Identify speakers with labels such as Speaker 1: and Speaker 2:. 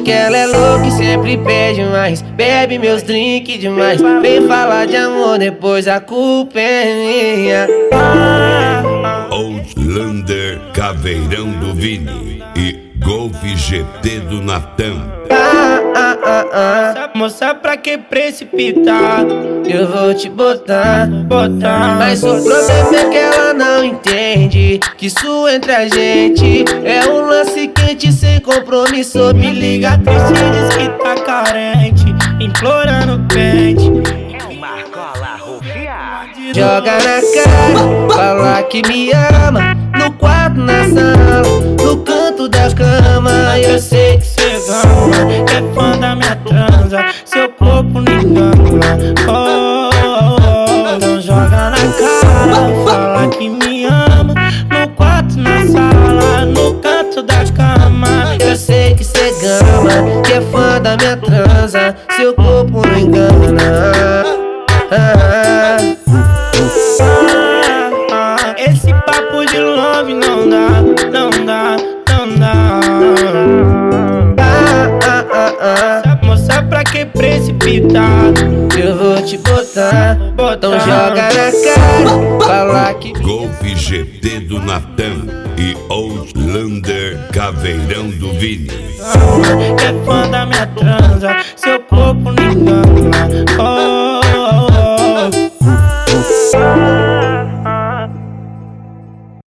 Speaker 1: Porque ela é louca e sempre pede mais, bebe meus drinks demais. Vem falar de amor, depois a culpa é minha.
Speaker 2: Outlander, Caveirão do Vini e Golf GT do Natan.
Speaker 3: Moça, pra que precipitar?
Speaker 1: Eu vou te botar. Mas o problema é que ela não entende que isso entre a gente é um lance quente sem compromisso.
Speaker 3: Me liga triste e diz que tá carente, implorando pente.
Speaker 1: Joga na cara, fala que me ama, no quarto, na sala, no canto da cama.
Speaker 3: Eu sei que cê gama, que é fã da minha transa, seu corpo não engana. Então joga na cara, fala que me ama, no quarto, na sala, no canto da cama.
Speaker 1: Eu sei que cê gama, que é fã da minha transa, seu corpo não engana.
Speaker 3: Esse papo de love não dá, não dá, não dá. Moça, pra que precipitar?
Speaker 1: Eu vou te botar. Então joga na cara, fala que
Speaker 2: Golf GT do Natan e Outlander, Caveirão do Vini.
Speaker 3: Que é fã da minha transa, seu corpo não engana.